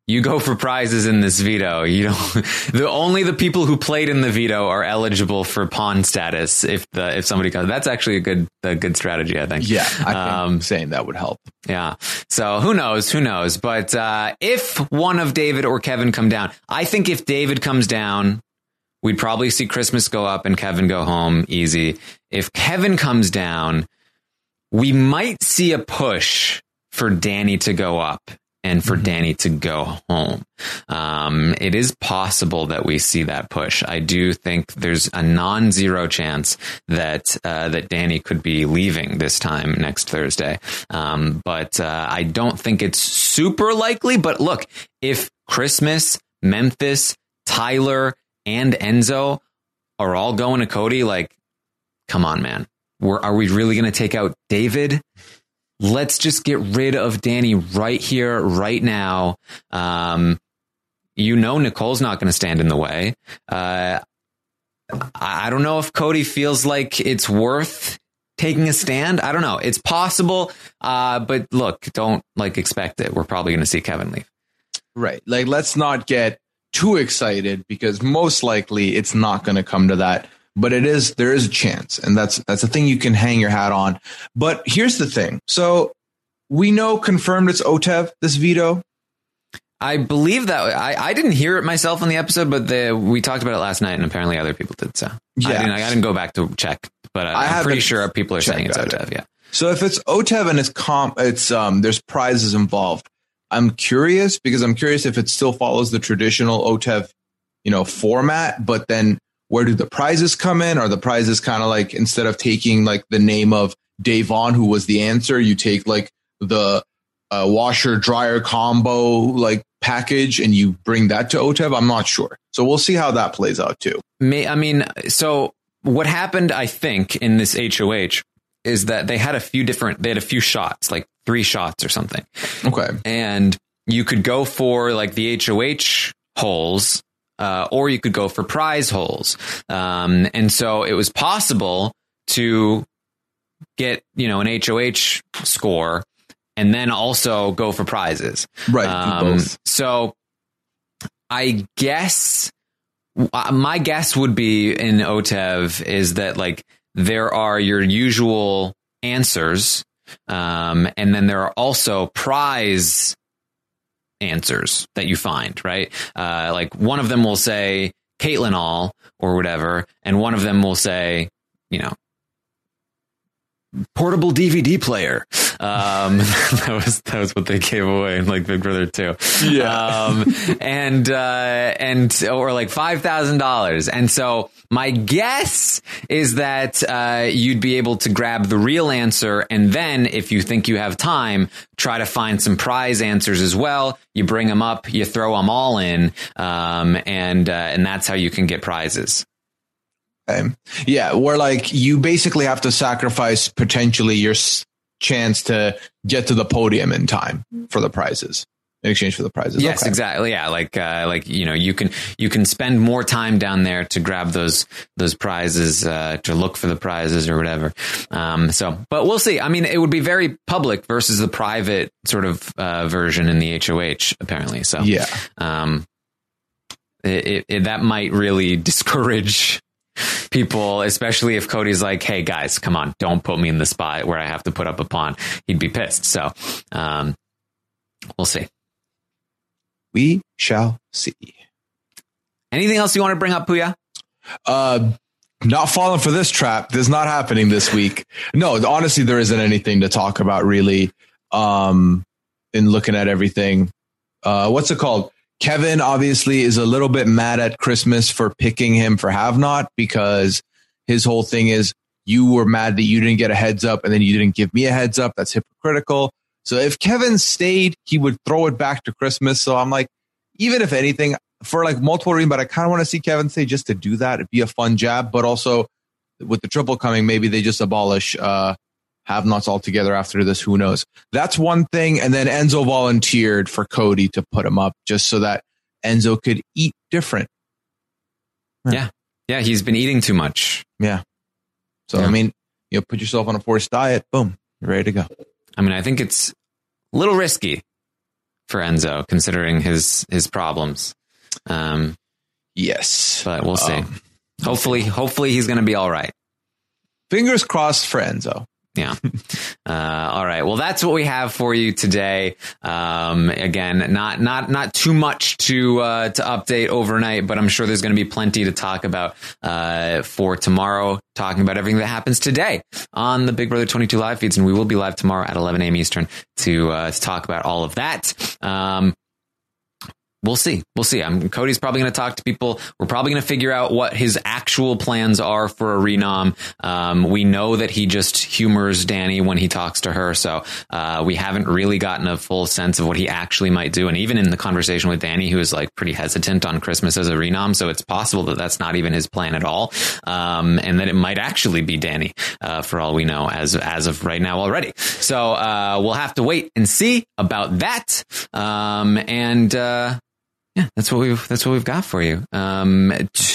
Speaker 2: you go for prizes in this veto. You don't. The only the people who played in the veto are eligible for pawn status. If the if somebody comes, that's actually a good a good strategy, I think.
Speaker 3: Yeah, I think
Speaker 2: um,
Speaker 3: saying that would help.
Speaker 2: Yeah. So who knows? Who knows? But uh, if one of David or Kevin come down, I think if David comes down, we'd probably see Christmas go up and Kevin go home easy. If Kevin comes down, we might see a push for Danny to go up and for mm-hmm. Danny to go home. Um, it is possible that we see that push. I do think there's a non-zero chance that uh, that Danny could be leaving this time next Thursday. Um, but uh, I don't think it's super likely. But look, if Christmas, Memphis, Tyler, and Enzo are all going to Cody, like, come on, man. We're, are we really going to take out David? Let's just get rid of Danny right here, right now. Um, you know, Nicole's not going to stand in the way. Uh, I don't know if Cody feels like it's worth taking a stand. I don't know. It's possible. Uh, but look, don't like expect it. We're probably going to see Kevin leave.
Speaker 3: Right. Like, let's not get too excited because most likely it's not going to come to that. But it is, there is a chance, and that's that's a thing you can hang your hat on. But here's the thing. So we know confirmed it's Otev, this veto.
Speaker 2: I believe that I, I didn't hear it myself on the episode, but the, we talked about it last night, and apparently other people did. So yeah. I didn't, I didn't go back to check, but I, I'm pretty sure people are saying it's Otev. Yeah.
Speaker 3: So if it's Otev and it's comp, it's um, there's prizes involved. I'm curious because I'm curious if it still follows the traditional Otev, you know, format, but then. Where do the prizes come in? Are the prizes kind of like, instead of taking like the name of Davon, who was the answer, you take like the uh, washer dryer combo like package and you bring that to Otev? I'm not sure. So we'll see how that plays out too.
Speaker 2: May, I mean, so what happened, I think, in this H O H is that they had a few different, they had a few shots, like three shots or something.
Speaker 3: Okay.
Speaker 2: And you could go for like the H O H holes. Uh, or you could go for prize holes. Um, and so it was possible to get, you know, an H O H score and then also go for prizes.
Speaker 3: Right.
Speaker 2: Um, so I guess uh, my guess would be in Otev is that like there are your usual answers. Um, and then there are also prize answers that you find, right? Uh, like one of them will say Caitlin all or whatever, and one of them will say, you know, portable D V D player. Um, that was that was what they gave away in like Big Brother two.
Speaker 3: Yeah,
Speaker 2: um, and uh, and or like five thousand dollars. And so my guess is that uh, you'd be able to grab the real answer, and then if you think you have time, try to find some prize answers as well. You bring them up, you throw them all in, um, and uh, and that's how you can get prizes.
Speaker 3: Okay. Yeah, where like you basically have to sacrifice potentially your s- chance to get to the podium in time for the prizes in exchange for the prizes.
Speaker 2: Yes,
Speaker 3: okay.
Speaker 2: Exactly. Yeah, like uh, like you know, you can you can spend more time down there to grab those those prizes, uh, to look for the prizes or whatever. Um, so, but we'll see. I mean, it would be very public versus the private sort of uh, version in the H O H, apparently. So
Speaker 3: yeah,
Speaker 2: um, it, it, it, that might really discourage people, especially if Cody's like, hey guys, come on, don't put me in the spot where I have to put up a pawn. He'd be pissed. So um, we'll see.
Speaker 3: We shall see.
Speaker 2: Anything else you want to bring up, Puya?
Speaker 3: Uh, not falling for this trap. This is not happening this week. No, honestly, there isn't anything to talk about really. Um, in looking at everything, uh, what's it called? Kevin obviously is a little bit mad at Christmas for picking him for Have Not, because his whole thing is you were mad that you didn't get a heads up and then you didn't give me a heads up. That's hypocritical. So if Kevin stayed, he would throw it back to Christmas. So I'm like, even if anything, for like multiple reasons, but I kind of want to see Kevin stay just to do that. It'd be a fun jab. But also with the triple coming, maybe they just abolish uh, Have Nots altogether after this. Who knows? That's one thing. And then Enzo volunteered for Cody to put him up just so that Enzo could eat different.
Speaker 2: Yeah. Yeah. He's been eating too much.
Speaker 3: Yeah. So,
Speaker 2: yeah.
Speaker 3: I mean, you know, put yourself on a forced diet. Boom. You're ready to go.
Speaker 2: I mean, I think it's a little risky for Enzo, considering his his problems. Um,
Speaker 3: yes,
Speaker 2: but we'll see.
Speaker 3: Um,
Speaker 2: hopefully, hopefully he's going to be all right.
Speaker 3: Fingers crossed for Enzo.
Speaker 2: Yeah. Uh, all right. Well, that's what we have for you today. Um, again, not, not, not too much to, uh, to update overnight, but I'm sure there's going to be plenty to talk about, uh, for tomorrow, talking about everything that happens today on the Big Brother twenty-two live feeds. And we will be live tomorrow at eleven a.m. Eastern to, uh, to talk about all of that. Um, We'll see. We'll see. I'm, Cody's probably going to talk to people. We're probably going to figure out what his actual plans are for a renom. Um, we know that he just humors Danny when he talks to her. So uh, we haven't really gotten a full sense of what he actually might do. And even in the conversation with Danny, he was like pretty hesitant on Christmas as a renom. So it's possible that that's not even his plan at all. Um, and that it might actually be Danny uh, for all we know as, as of right now already. So uh, we'll have to wait and see about that. Um, and uh Yeah, that's what we've that's what we've got for you. Um,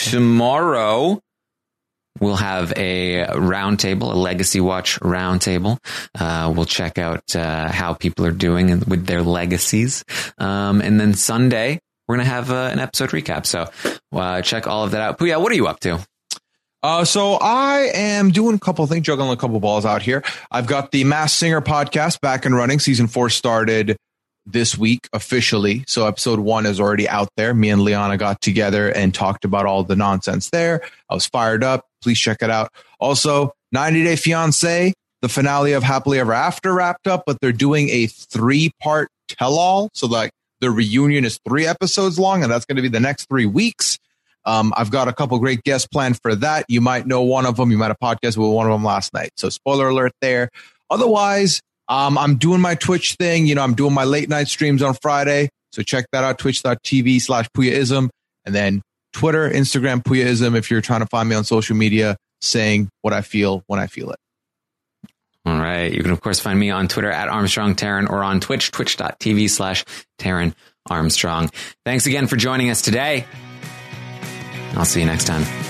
Speaker 2: tomorrow we'll have a roundtable, a Legacy Watch roundtable. Uh, we'll check out uh, how people are doing with their legacies, um, and then Sunday we're gonna have uh, an episode recap. So uh, check all of that out. Puya, what are you up to?
Speaker 3: Uh, so I am doing a couple of things, juggling a couple of balls out here. I've got the Masked Singer podcast back and running. Season four started this week officially. So episode one is already out there. Me and Liana got together and talked about all the nonsense there. I was fired up. Please check it out. Also, ninety Day Fiancé, the finale of Happily Ever After wrapped up, but they're doing a three part tell all. So like the reunion is three episodes long, and that's going to be the next three weeks. Um, I've got a couple great guests planned for that. You might know one of them. You might have podcasted with one of them last night. So spoiler alert there. Otherwise, Um, I'm doing my Twitch thing. You know, I'm doing my late night streams on Friday. So check that out, twitch.tv slash Puyaism. And then Twitter, Instagram, Puyaism, if you're trying to find me on social media, saying what I feel when I feel it.
Speaker 2: All right. You can, of course, find me on Twitter at Armstrong Taran or on Twitch, twitch.tv slash Taran Armstrong. Thanks again for joining us today. I'll see you next time.